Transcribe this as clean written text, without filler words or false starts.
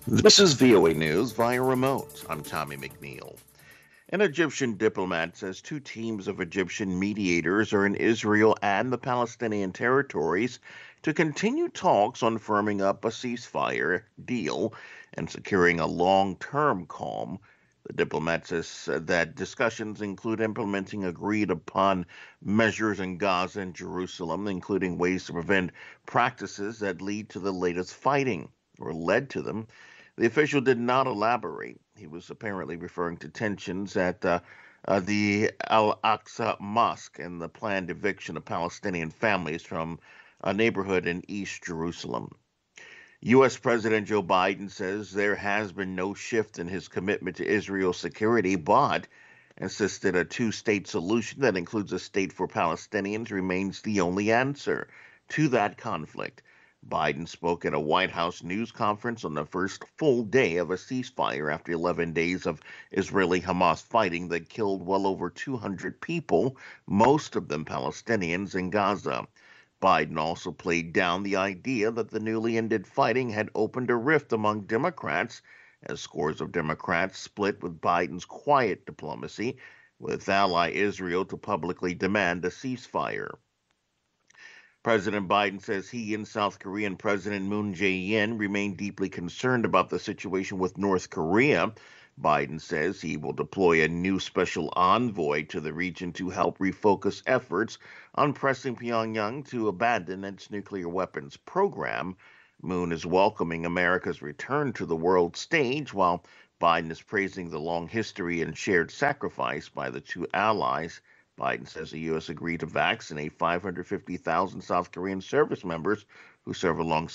This is VOA News via remote. I'm Tommy McNeil. An Egyptian diplomat says two teams of Egyptian mediators are in Israel and the Palestinian territories to continue talks on firming up a ceasefire deal and securing a long term calm. The diplomat says that discussions include implementing agreed upon measures in Gaza and Jerusalem, including ways to prevent practices that lead to the latest fighting or led to them. The official did not elaborate. He was apparently referring to tensions at the Al Aqsa Mosque and the planned eviction of Palestinian families from a neighborhood in East Jerusalem. U.S. President Joe Biden says there has been no shift in his commitment to Israel's security, but insisted a two-state solution that includes a state for Palestinians remains the only answer to that conflict. Biden spoke at a White House news conference on the first full day of a ceasefire after 11 days of Israeli Hamas fighting that killed well over 200 people, most of them Palestinians, in Gaza. Biden also played down the idea that the newly ended fighting had opened a rift among Democrats, as scores of Democrats split with Biden's quiet diplomacy, with ally Israel to publicly demand a ceasefire. President Biden says he and South Korean President Moon Jae-in remain deeply concerned about the situation with North Korea. Biden says he will deploy a new special envoy to the region to help refocus efforts on pressing Pyongyang to abandon its nuclear weapons program. Moon is welcoming America's return to the world stage, while Biden is praising the long history and shared sacrifice by the two allies. Biden says the U.S. agreed to vaccinate 550,000 South Korean service members who serve alongside